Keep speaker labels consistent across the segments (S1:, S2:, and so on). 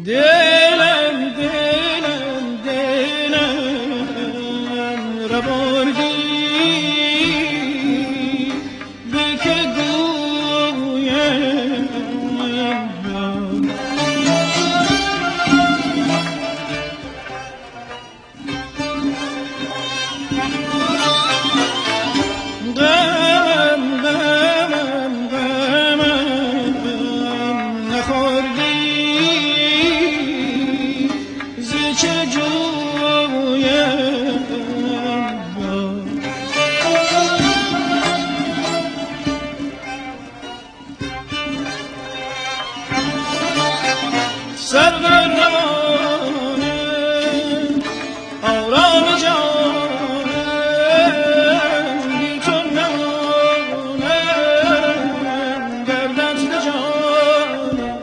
S1: دلم دلم دلم را بردی به که گویم غمم غمم غمم نخوردی ز چه جویم سرو روانه آرام جانم بی تو نمانم گردت به جانم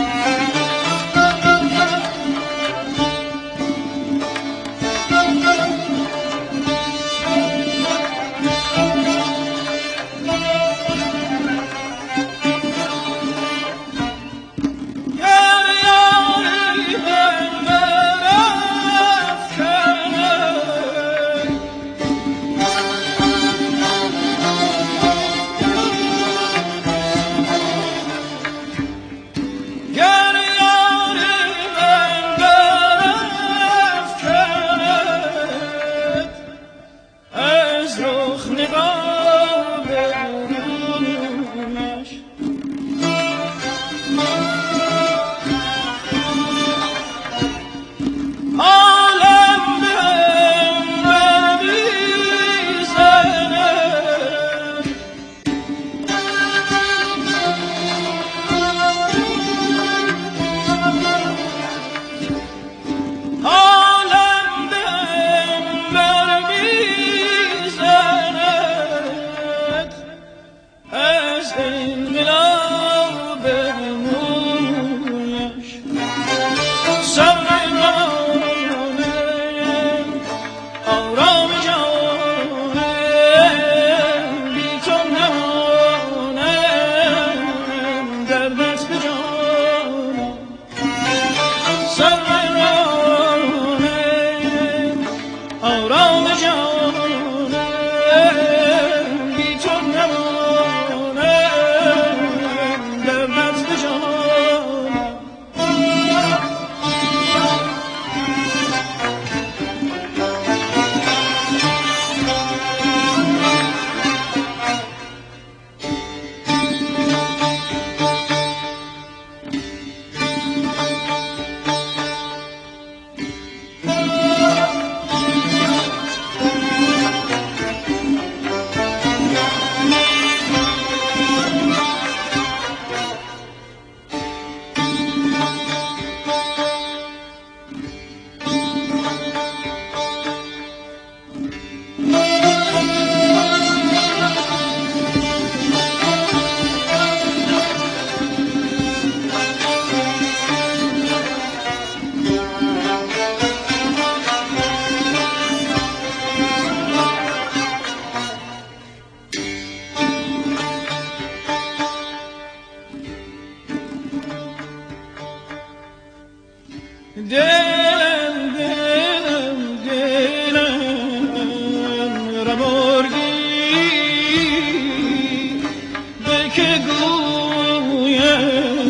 S1: دلم دلم دلم را بردی به که گویم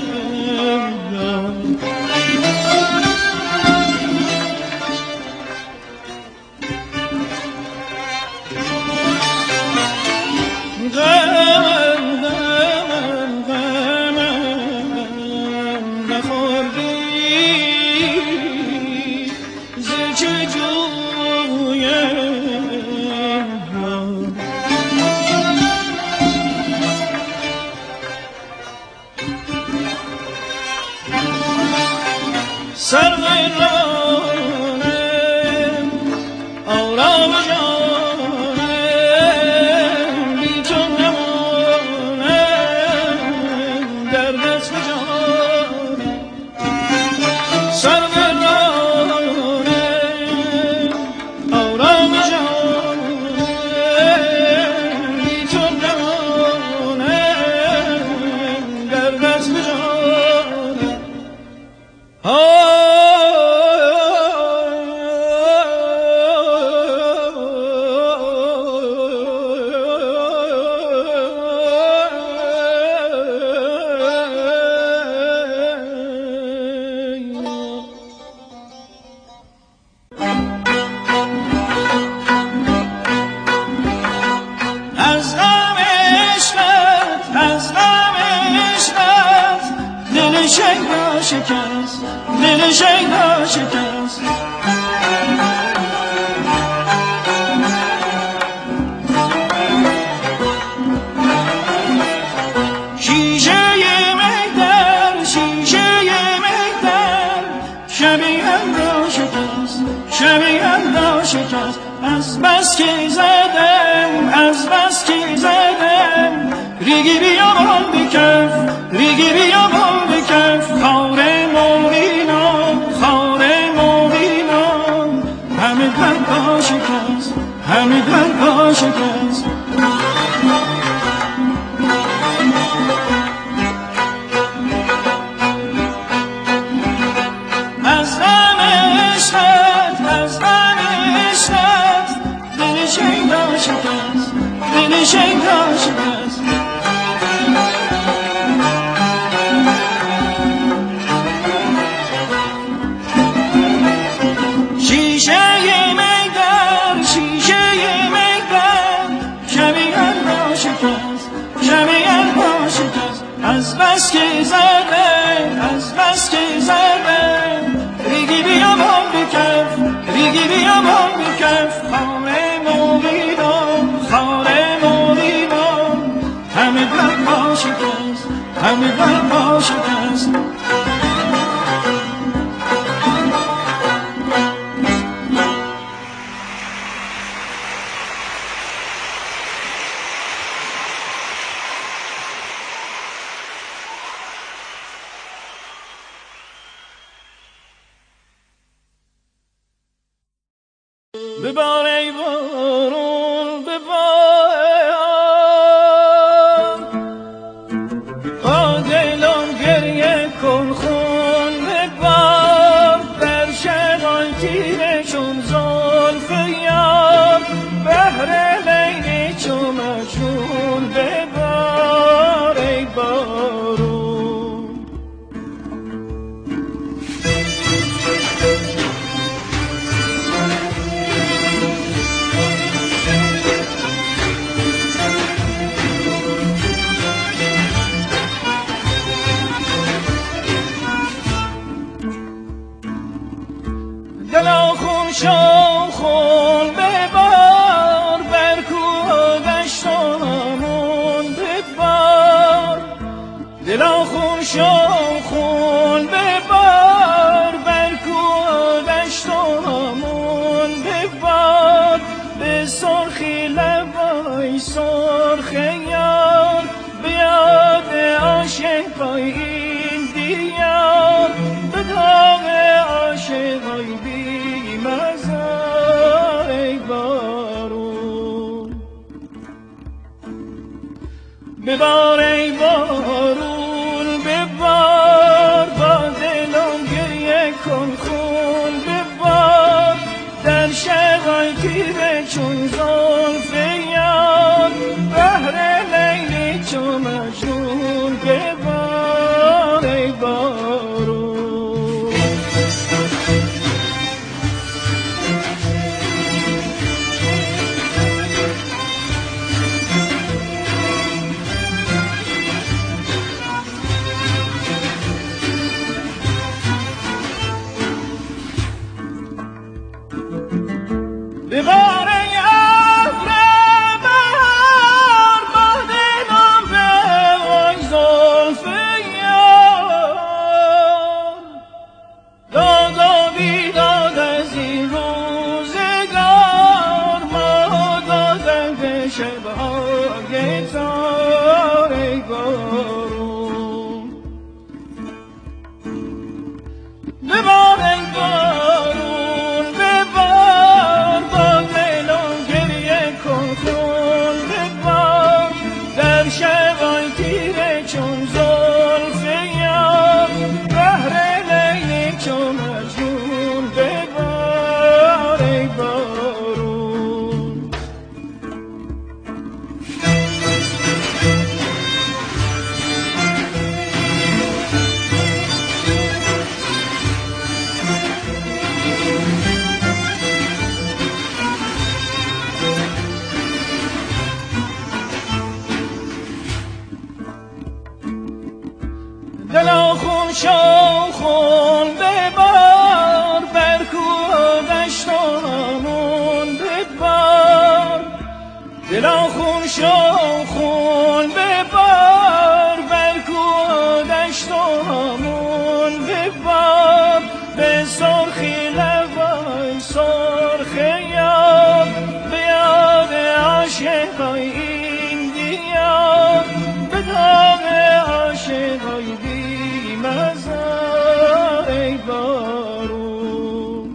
S1: غمم غمم غمم نخوردی ز چه جویم سرو روانه آرام جانم بی تو نمانم گردت به جانم سرو روانه آرام جانم بی تو نمانم گردت به جانم شکست دل شیدا شکست شکست از بس که زدم از بس که زدم ریگی بیامون بکف ریگی بیامون بکف خار موینام همه قلبا شکست همه قلبا شکست دل شیدا شکست شیشه میدر شبیه را شکست شبیه را شکست از بس که زدم از بس که زدم ریگی بیامون بکف ریگی بیامون بکف همه قلبا شکست همه قلبا شکست ببار ای بارون ببار با دلم گریه کن خون ببار در شغال تیره چون زلف یار بهر لیلی چون مجنون ببار ای بارون دلا خون شو خون ببار بر کوه و دشتامون ببار دلا خون شو خون ببار بر کوه و دشتامون ببار به سرخی لبای سرخ یار بیاد عاشق پای این دیار به داغ عاشقای مزار ای بارون ببار ای بارون ببار با دلم گریه کن خون ببار در شغال تیره چون زلف یار بهر لیلی چون مجنون ببار ای بارون ببار ای ابر بهار با دلم به زلف یار داد و بیداد از این روزگار ما دادن به شبهای تار ای بارون ببار ای بارون ببار با دلم گریه کن خون ببار در شغال تیره چون زلف یار بهر لیلی چون مجنون ببار ای بارون دلا خون شو خون ببار بر کوه دشتامون ببار دلا خون شو خون ببار بر کوه دشتامون ببار به سرخی لبای سرخ یار به یاد عاشقای این دیار به داغ عاشقای ای بارون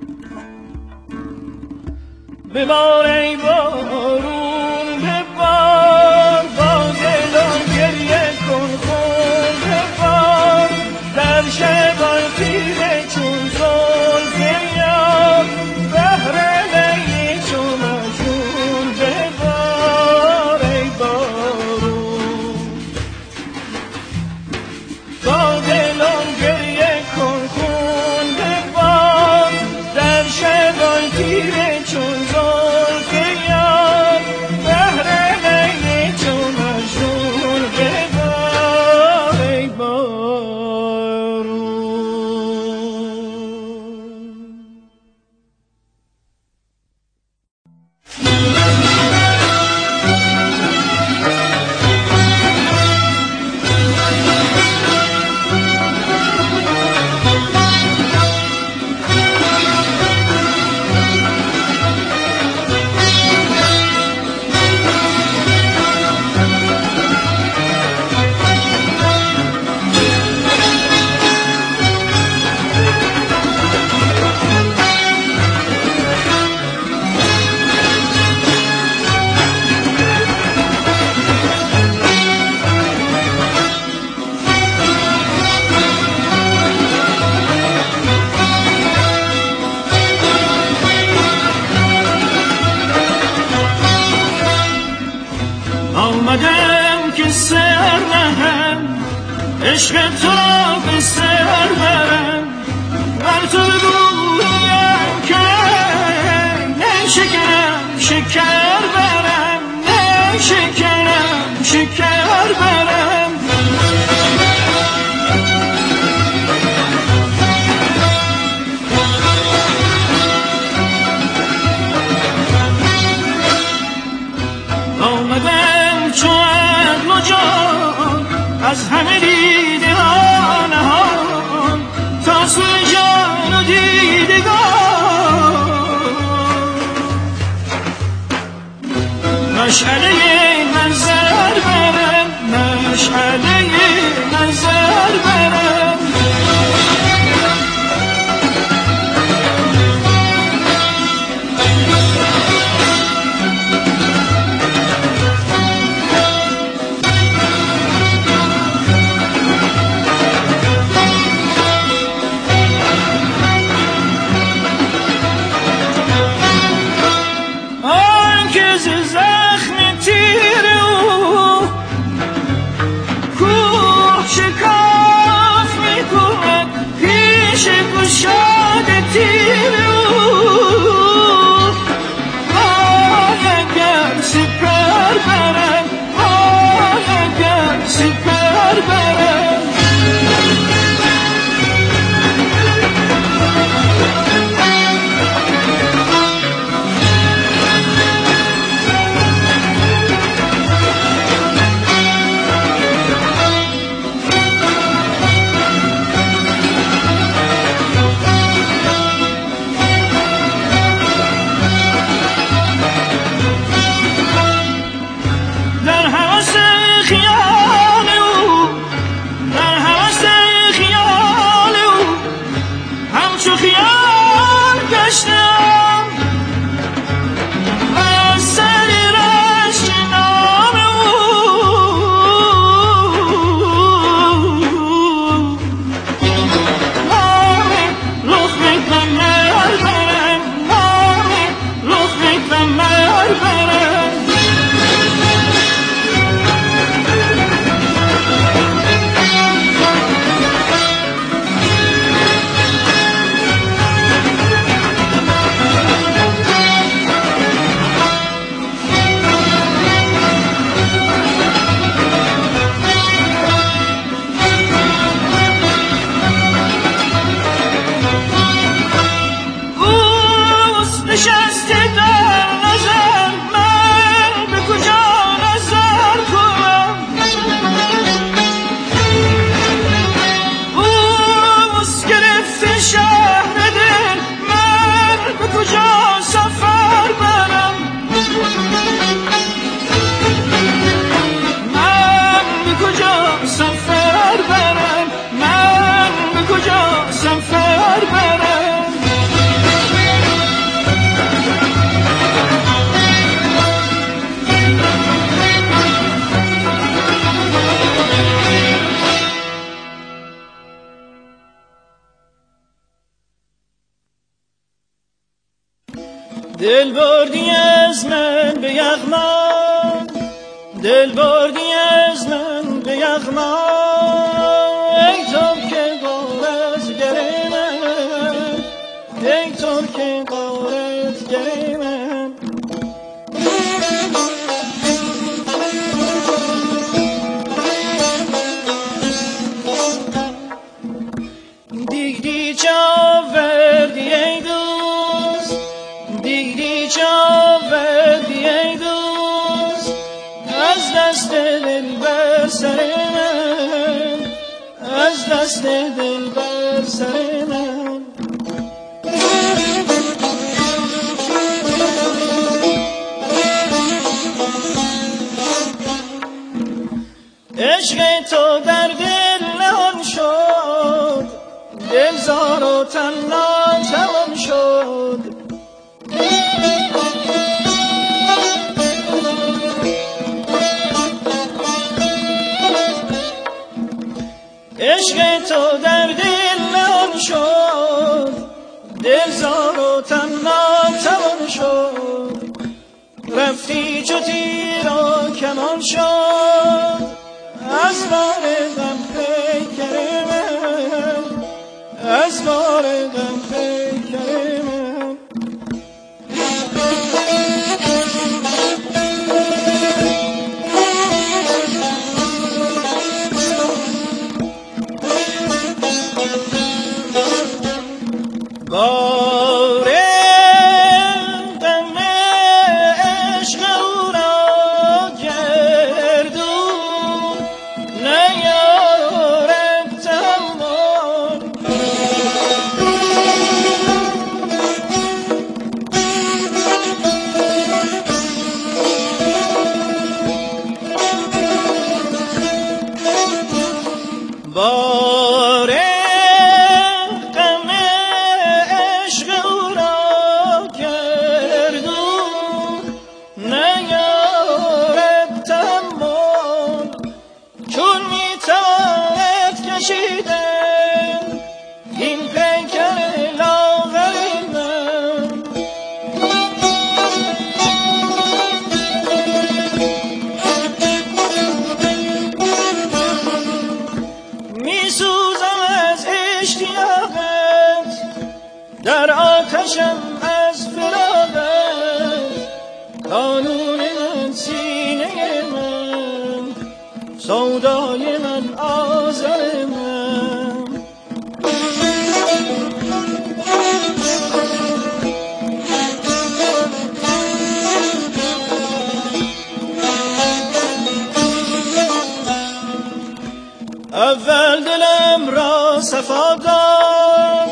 S1: ببار ای بارون ببار با دلم گریه کن خون ببار در شبان تیره چون زلف یار بهر لیلی چون مجنون ببار ای بارون با دلم گریه کن خون ببار در شبان تیره چون زلف یار بهر لیلی چون مجنون ببار ای بارون آمدم که سر نهم عشق تو را به سر برم بر تو بگویم که نه شکرم شکر برم نه شکرم شکر برم آمدم چو عقل و جان از همه دیده ها نهان تا سوی جان و دیدگان مشعله نظر برم مشعله نظر برم دل بردی از من به یغما، دل بردی از من به یغما، ای تو که غارتگر من، ای تو که غارتگر من. دیگری چه آوردی ای دوست، دیگری چه آوردی ای دوست، از دست دل بر سر من، از دست دل بر سر من. عشق تو در دل نهان شد، دل زار و تنها توان شد. عشق تو در دل نهان شد، دل زار و تنها توان شد. رفتی چو تیر و کمان شد، از بار غم پیکر من، از بار غم پیکر من. بار غم عشق او را گردون نیارد تحمل. بار غم عشق او را گردون نیارد تحمل. چون میتواند کشیدن این پیکر لاغر من، میسوزم از اشتیاقت، در آتشم از فراقت. قانون من سینه من، سودای من آزار من. اول دلم را صفا داد،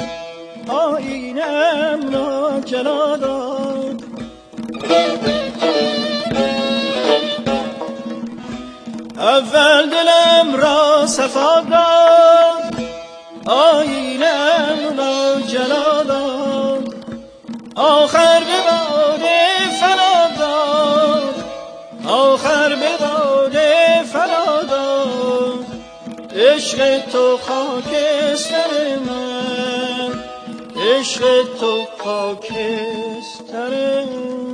S1: آینم را جلا داد. اول دلم را صفا داد، آینم را جلا داد. آخر به باده فنا داد، آخر به باده فنا داد. عشق تو خاکستر من، عشق تو خاکستر من.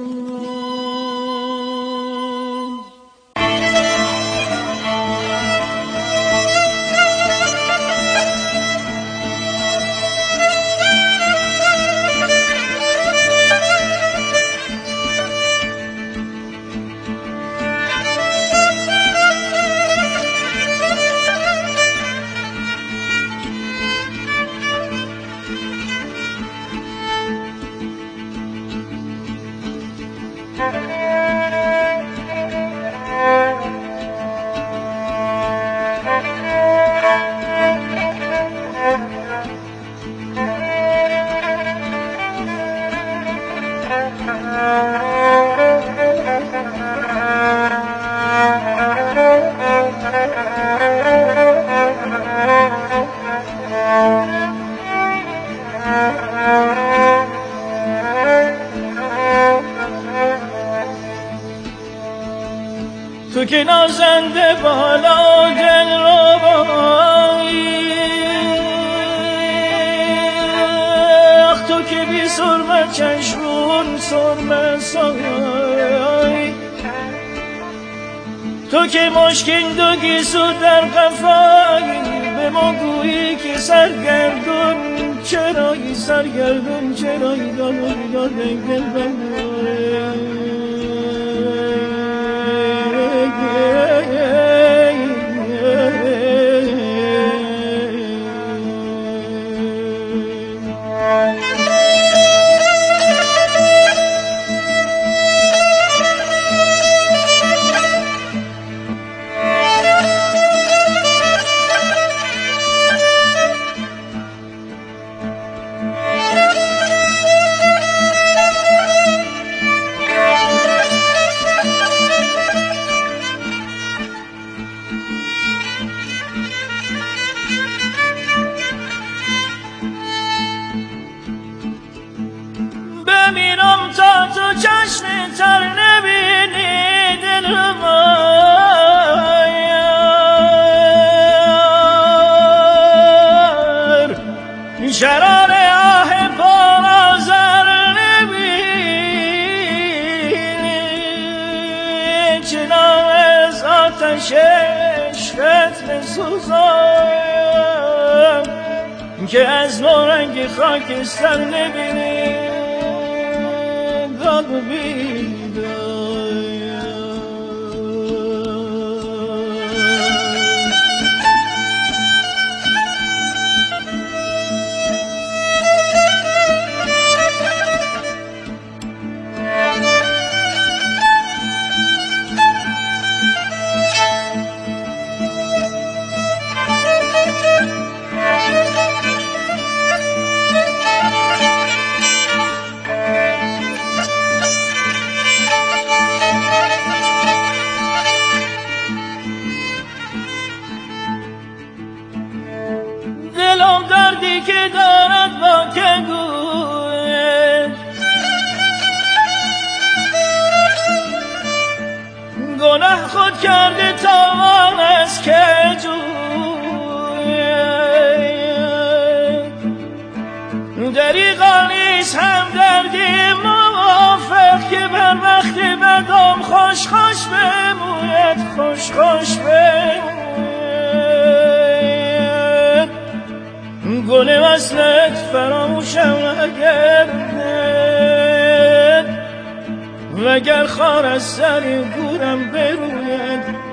S1: تو که نازنده بالا دل ربایی، آخ تو که بی سرمه چشمون سرمه تو که مشکین دو گیسو در قفایی به ما گویی که سرگردون چرایی سرگردون چرایی دادی بمیرم تا تو چشم تر نبینی دل مار شرار آه پر آذر نبینی چنان از آتش عشقت بسوزم که از نورنگ خاکستر نبینی دلم دردی که دارد با که گوید گناه خود کرده تاوان است که جوید دریغا نیست هم دردی موافق که بر وقت بدم خوش خوش بموید خوش خوش بموید گل وصلت فراموشم نگردد وگر خار از سر گورم بروید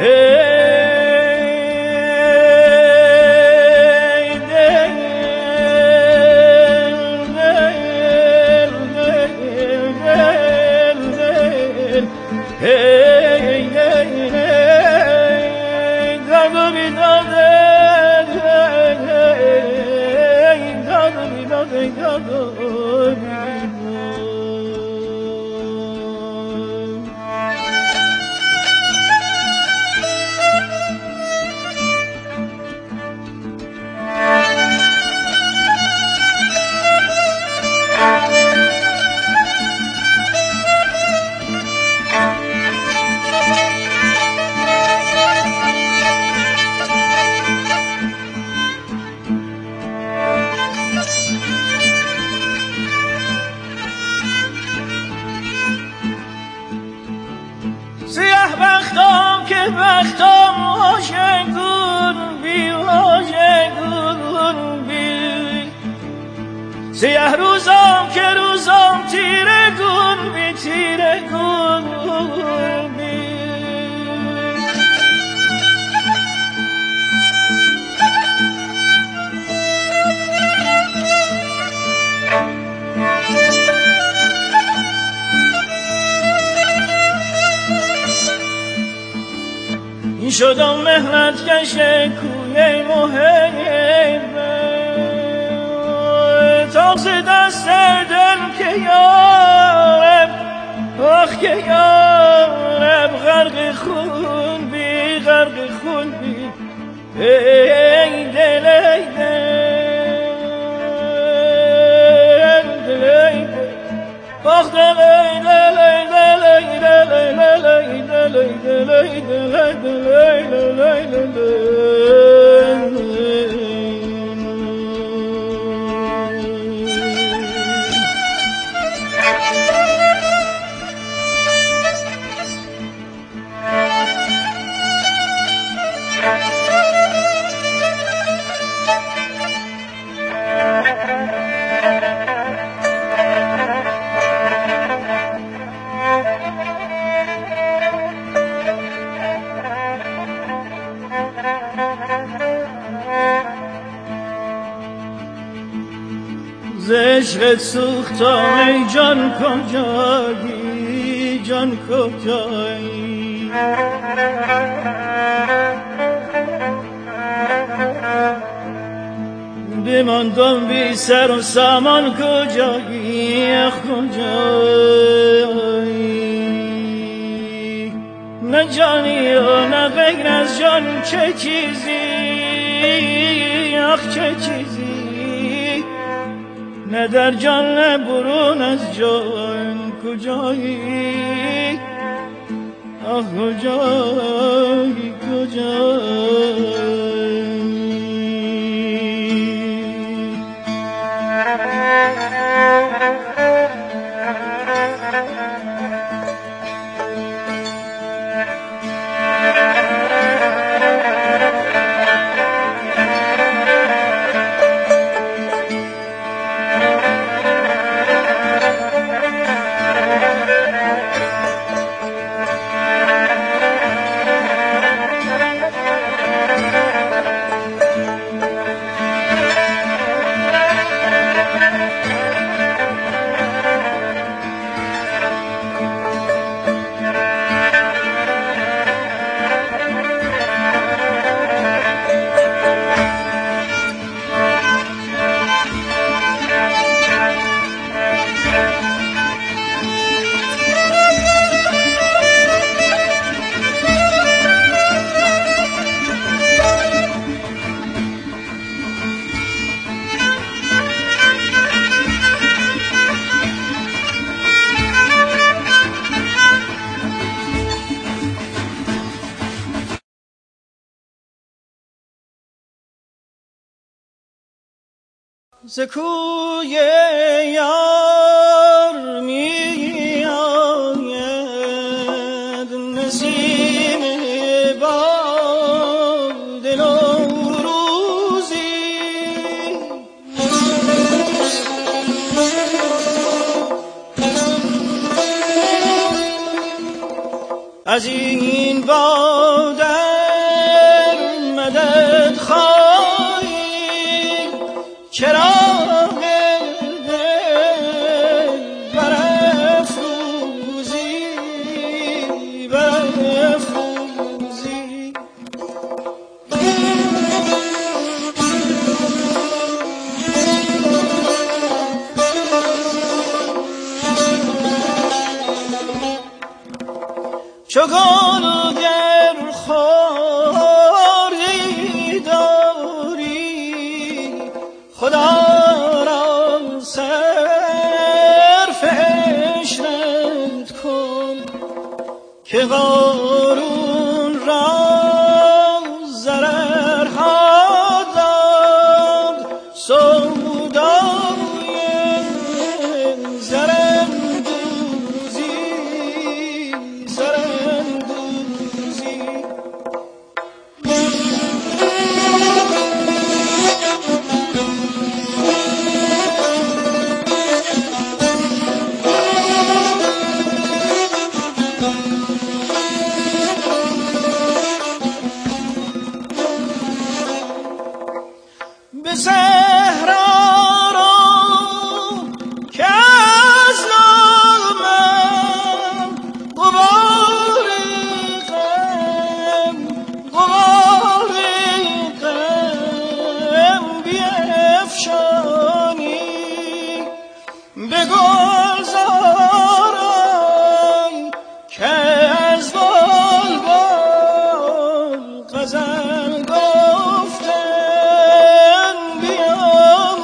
S1: سیاه بختم که بختم واژگون بی واژگون بی سیاه روزم که روزم تیره گون بی تیره گون بی شدم مهنت کش کوی محبه تاقص دست دل که یارب آخ که یارب غرق خون بی غرق خون بی ای دل ای دل ای دل آخ دل ای دل ای دل ای دل ای دل ای دل ای دل ای دل ای دل ای دل ای ز عشقت سوختم ای جان کجایی جان کجایی بماندم بی سر و سامان کجایی کجایی نه جانی و نه غیر از جان چه چیزی آخ چه چیزی نه در جان نه برون از جان کجایی آخ کجایی کجایی ز کوی یار می آید نسیم باد نوروزی از این باد مدد خواهی چرا چو گل گر خاری داری خدا را صرف عشرت کن که قارون را ضررها داد سودای زرندوزی به صحرا رو که از نامم غباری غم بیفشانی به گلزارم که از بلبل غزل گفتن بیاموزی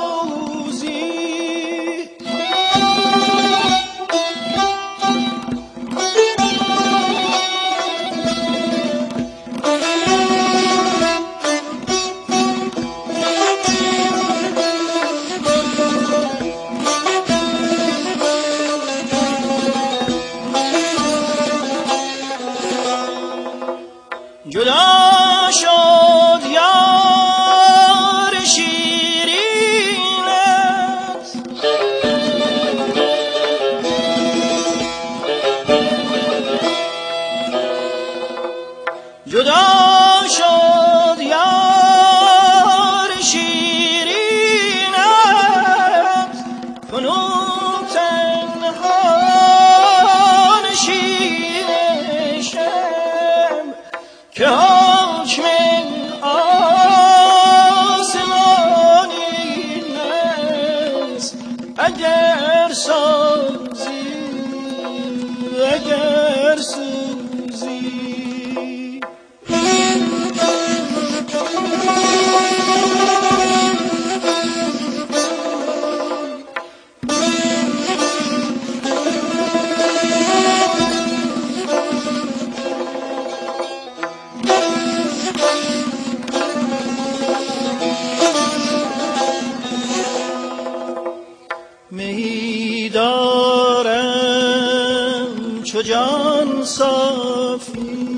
S1: چو جان صافی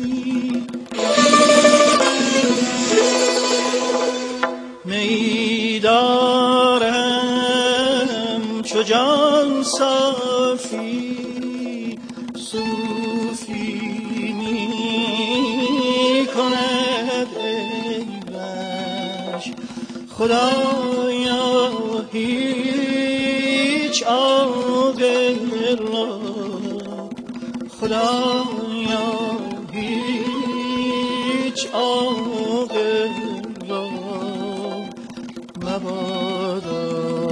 S1: می دارم چو جان صافی صوفی می کند عیبش خدایا هیچ عاقل را خدایا هیچ عاقل را مبادا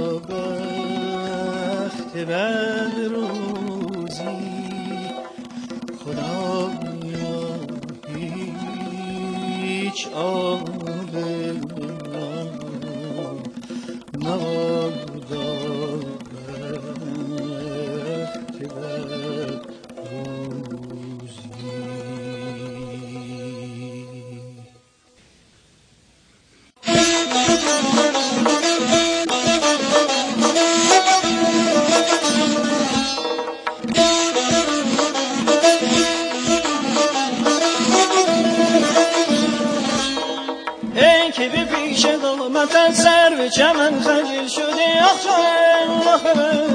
S1: بخت بر روزی خدایا هیچ عاقل را مبادا بخت بر قامتت سر به چمن خجل شده آخه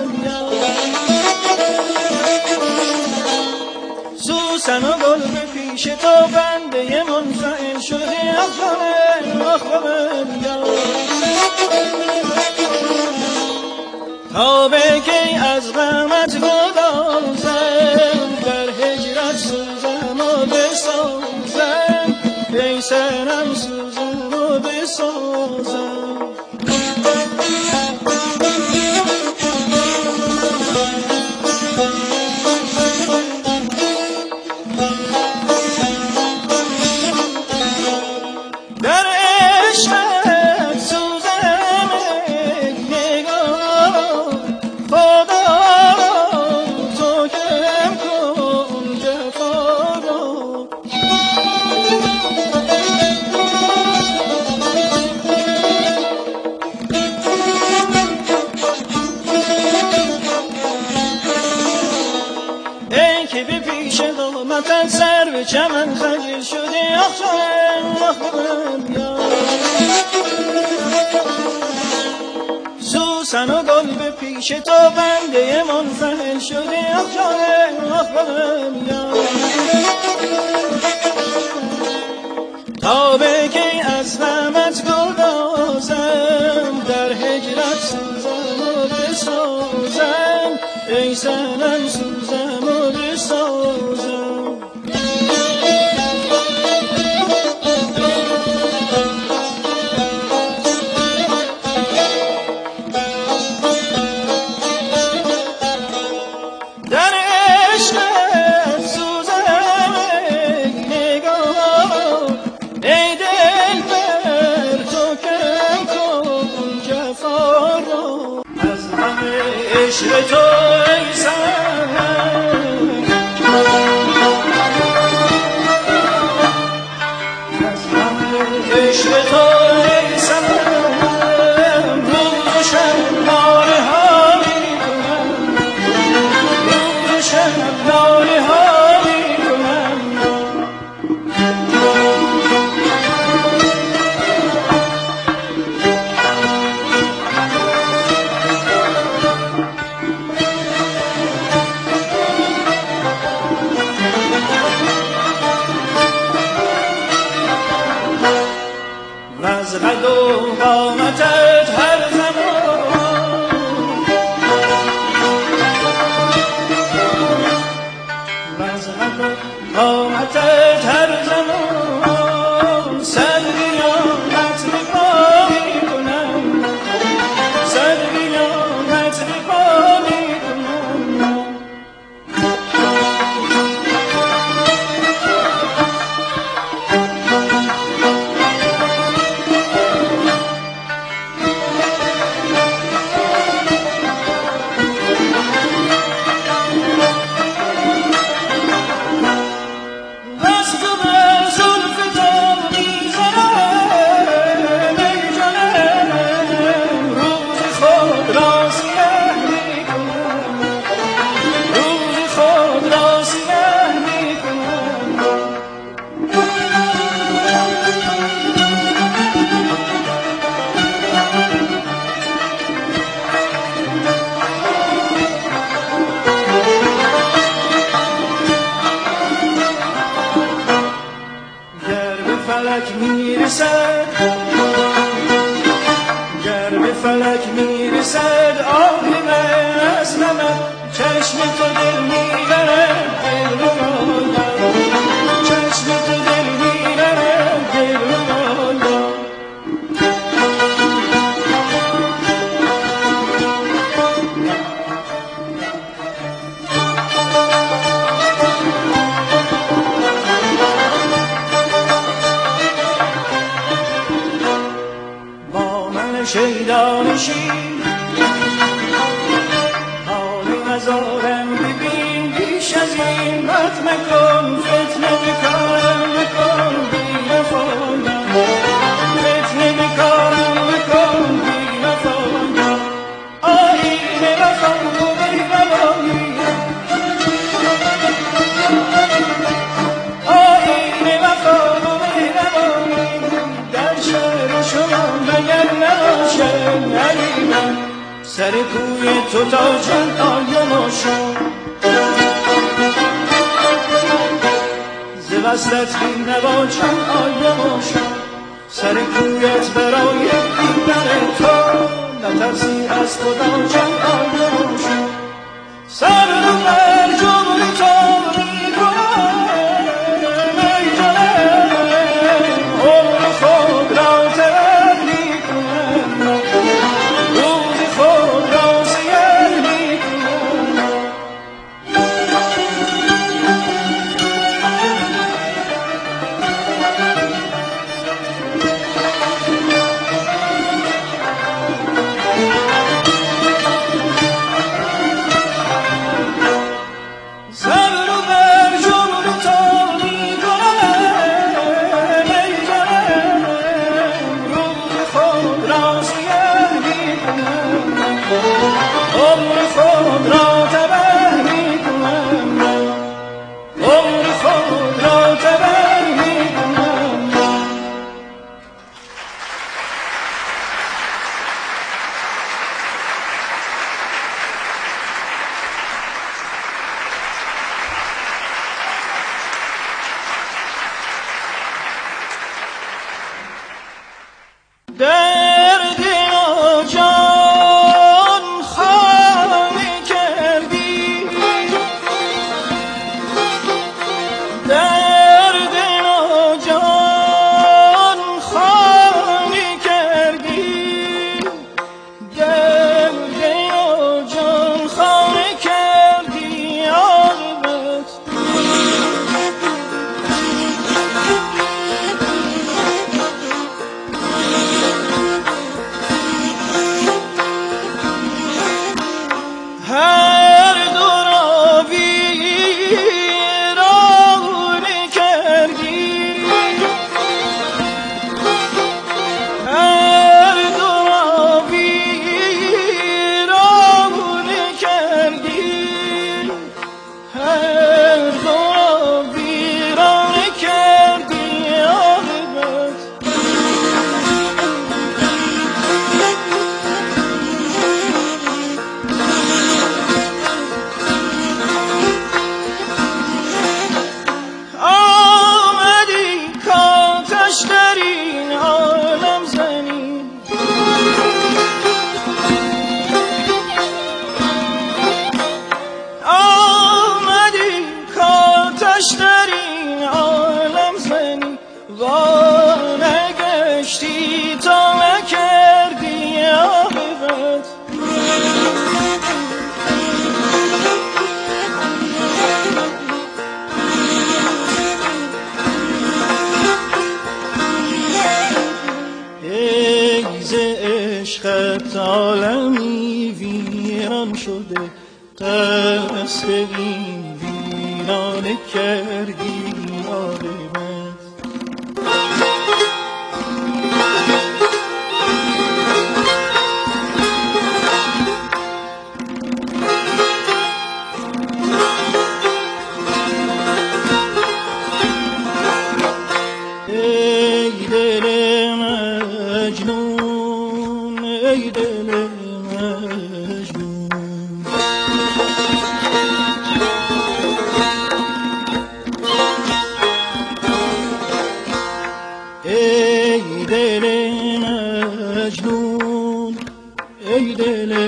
S1: سوسن و گل به پیش تو بنده منفعل شده آخه تا به کی از غمت گدازم در هجرت سوزم و بسازم ای سرم سوزم و بسازم در عشقت سوزم نگاه خدا تو کم کن جفا را ای که به پیش قامتت سر به چمن خجل شده آخه سوسن و گل به پیش تو بنده منفعل شده تا به کی از غمت گدازم در هجرت سوزم و بسازم ای سنم سوزم و بسازم در عشقت سوزم نگاه ای دل بر تو کم کن جفا را از همه عشق تو ای سنم از همه عشق تو ای سنم روز و شب ناله ها می کنم روز و شب ناله ها می کنم از قد و قامتت هر زمان از قد و قامتت هر زمان سر قیامت به پا می کنم سر قیامت به پا می کنم شیدا نشین حال نزارم ببین بیش از این بد مکن فتنه بکارم مکن بی وفایم فتنه بکارم مکن بی وفایم آیین وفا و مهربانی آیین وفا و مهربانی در شهر شما مگر نباشد علی من سر کوی تو تا جان آیم و شد ز وصلت بی نباشم آیم و شد سر کویت برای دیدن تو نترسی از خدا جان آیم و شد سر رو بر جمعی تو می کنم ای جانم عمر خود را تبر می کنم روز خود را سیر می کنم سر رو بر جمعی تو می کنم ای جانم روز خود را سیر می کنم عمر خود را تبر می کنم عمر خود را تبر می کنم درد و جان خانه کردی درد و جان خانه کردی درد و جان خانه کردی عاقبت هر دو را ویران کردی هر دو را ویران کردی هر دو را ویران کردی عاقبت آمدی کاتش در این عالم زنی آمدی کاتش در این عالم زنی وانگشتی تا نکردی عاقبت ای ز عشقت عالمی ویران شده قصد این ویرانه کردی عاقبت ای دل مجنون ای دل مجنون ای دل مجنون ای دل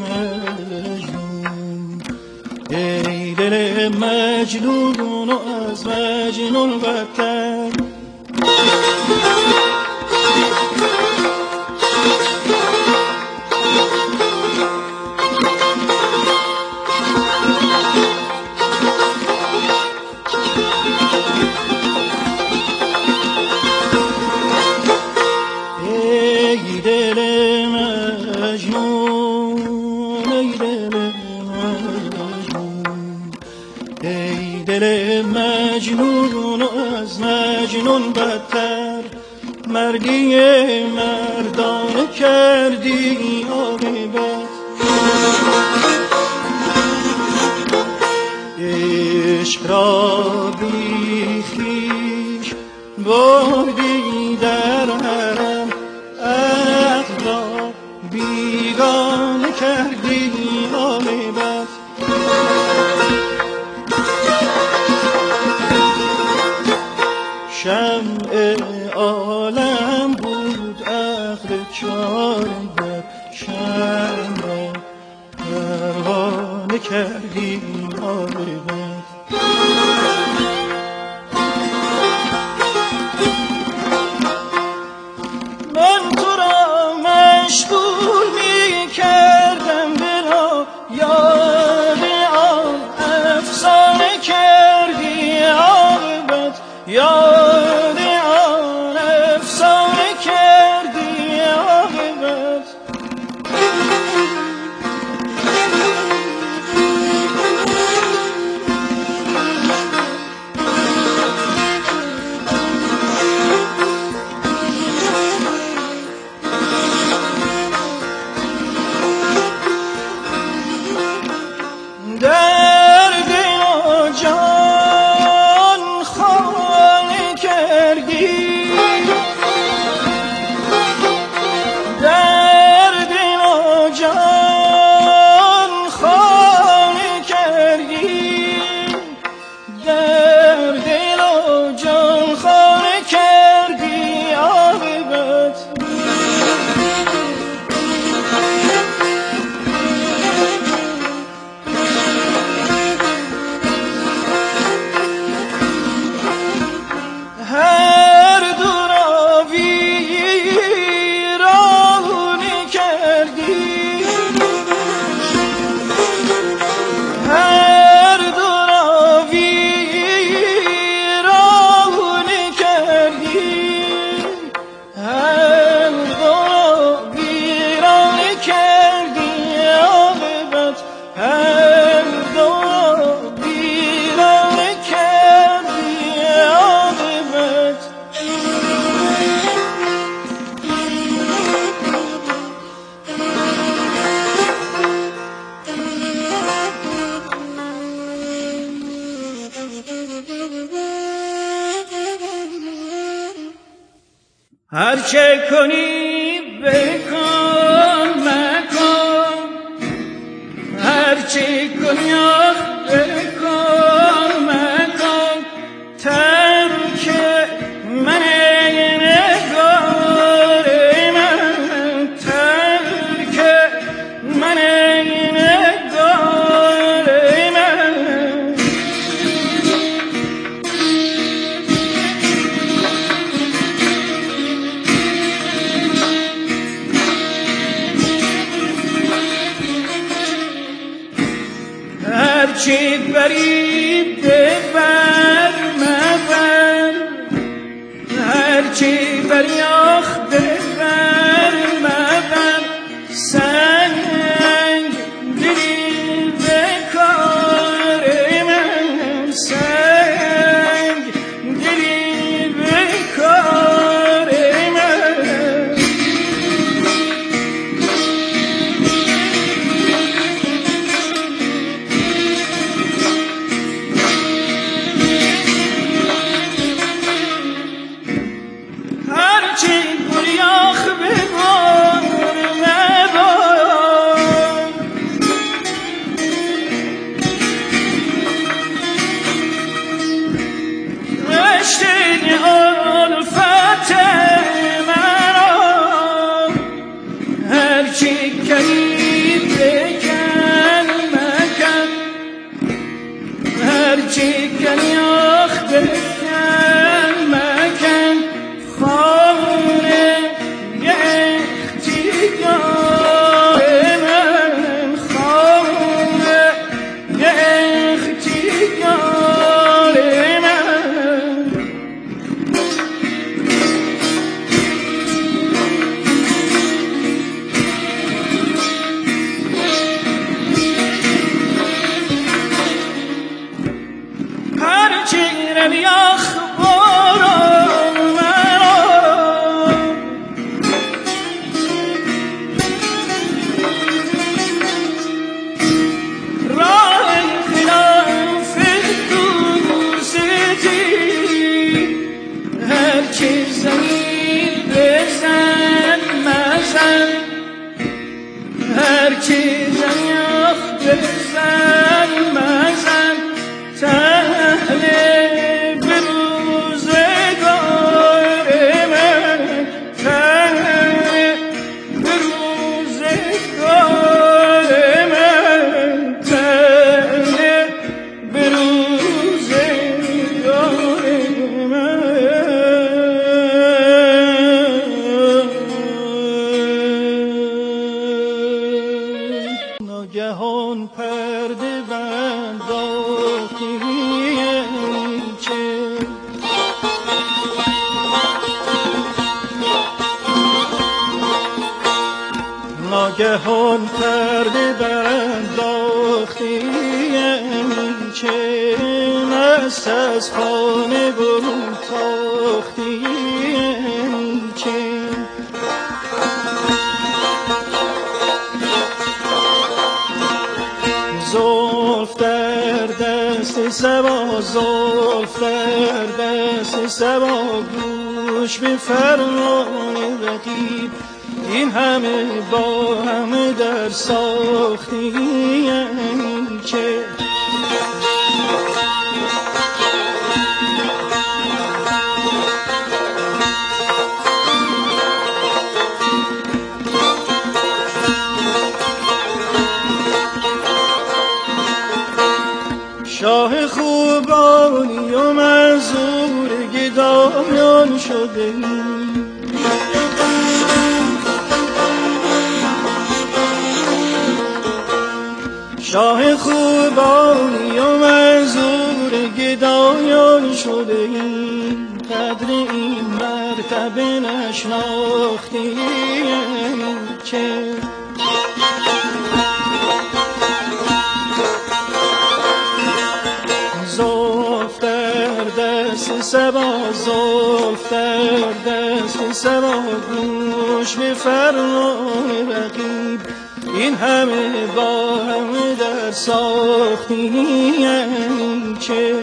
S1: مجنون ای دل مجنون و از مجنون بدتر ای دل کردی مردانه کردی عاقبت عشق را بی خویش بردی در حرم عقل را بیگانه کردی عاقبت شمع عالم بود عقل چاره شمع را پروانه کردی عاقبت من تو را مشغول می کردم دلا یاد آن افسانه کردی عاقبت یاد آن افسانه کردی عاقبت در دل و جان خانه کردی در دل و جان خانه کردی در دل و جان خانه کردی عاقبت هر دو را ویرانه کردی هر دو را ویرانه کردی هر دو را ویرانه کردی عاقبت هر دو را ویرانه کردی عاقبت هر چه کنی بکن مکن هر چه کنی آخ بکن مکن ترک من نگار من ترک من نگار من هرچی بری ببر مبر هرچی بری آخ ببر مبر سنگ دلی به کار من سنگ دلی به کار من هرچی بری آخ ببر مبر رشته الفت مرا هرچی کنی بکن مکن هرچی کنی آخ بکن مکن خانه اختیار من خانه اختیار من ناگهان پرده بنداختی چه ناگهان پرده بنداختی چه نست از خانه برون تاختی چه زلف در دست صبا زلف در دست صبا گوش به فرمان رقیب این همه با همه در ساختی چه شاه خوبانی و منظور گدایان شده شاه خوبانی و منظور گدایان شده قدر این مرتبه نشناختی چه زلف در دست صبا زلف در دست صبا گوش به فرمان رقیب این همه با همه در ساختی چه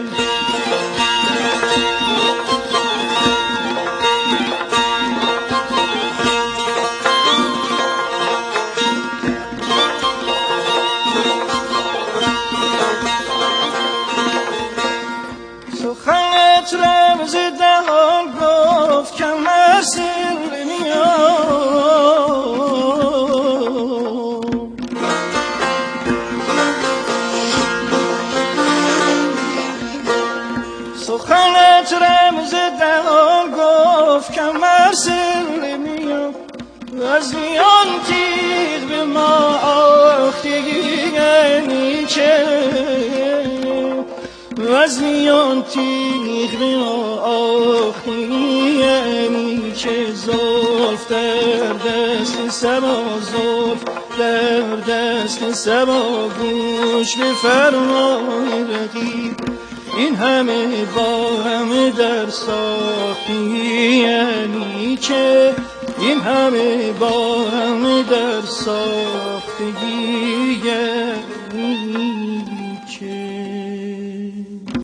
S1: سخنت رمز دهان گفت کم از سر سخنت رمز دهان گفت کم از سر میاد از میان تیغ به ما آختگی چه از میان تیغ به ما آختگی چه زلف در دست صبا زلف در دست صبا گوش به فرمان رقیب این همه با همه در ساختی چه این همه با همه در ساختگی